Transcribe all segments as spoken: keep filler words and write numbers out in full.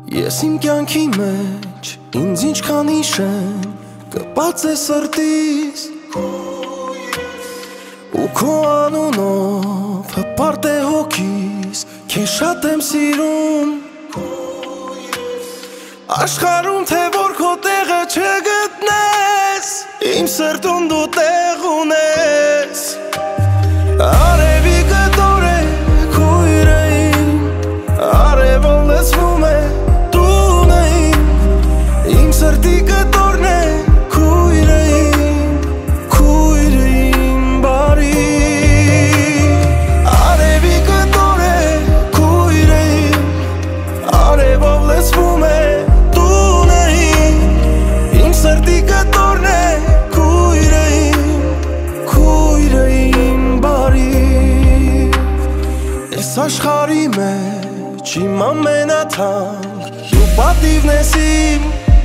Ես իմ կյանքի մեջ ինձ ինչքան իշեմ կպած է սրտիս ու քո անունով հպարտ է հոգիս քեզ շատ եմ սիրում աշխարհում թե որ քո տեղը չգտնես իմ սրտում դու տեղ ունես արևի կտոր է քույրը իմ արևով լցվում է տունը իմ իմ սրտի կտորն է քույրը իմ քույրը իմ բարի արևի կտոր է քույրը իմ արևով լցվում է տունը իմ իմ սրտի կտորն է քույրը իմ քույրը իմ բարի Ես աշխարհի մեջ իմ ամենաթանկ դու պատիվն ես իմ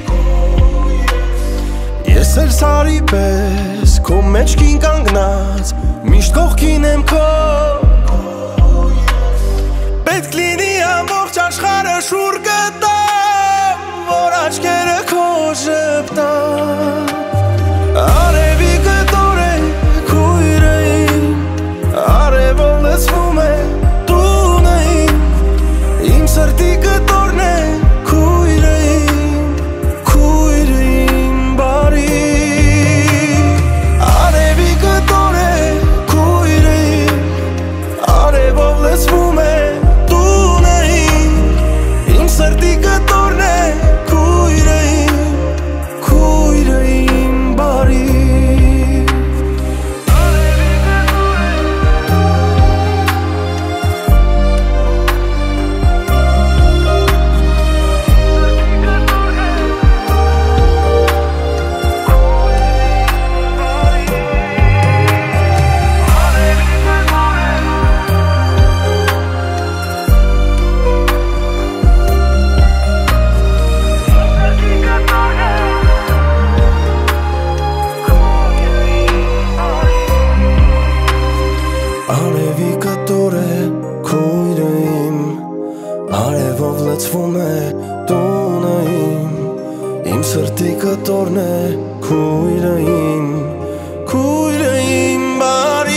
Ես էլ սարի պես քո մեջքին կանգնած միշտ կողքին եմ քո Պետք լինի ամբողջ աշխարհը շուռ գտամ որ աչքերը քո ժպտան Արևի կտոր է քույրը իմ արևով լցվում է տունը իմ իմ սրտի կտորն է քույրը իմ քույրը իմ բարի արևի կտոր է քույրը իմ արևով լցվում է տունը իմ իմ սրտի կտորն է քույրը իմ քույրը իմ բարի Արևի կտոր է քույրը իմ արևով լցվում է տունը իմ իմ սրտի կտորն է քույրը իմ քույրը իմ բարի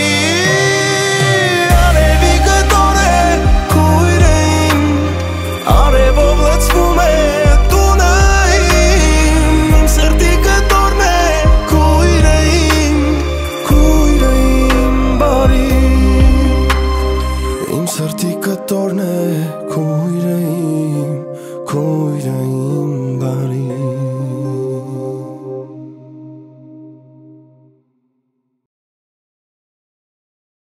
Արևի կտոր է քույրը իմ արևով լցվում է տունը իմ իմ սրտի կտորն է քույրը իմ քույրը իմ բարի Իմ սրտի կտորն է քույրը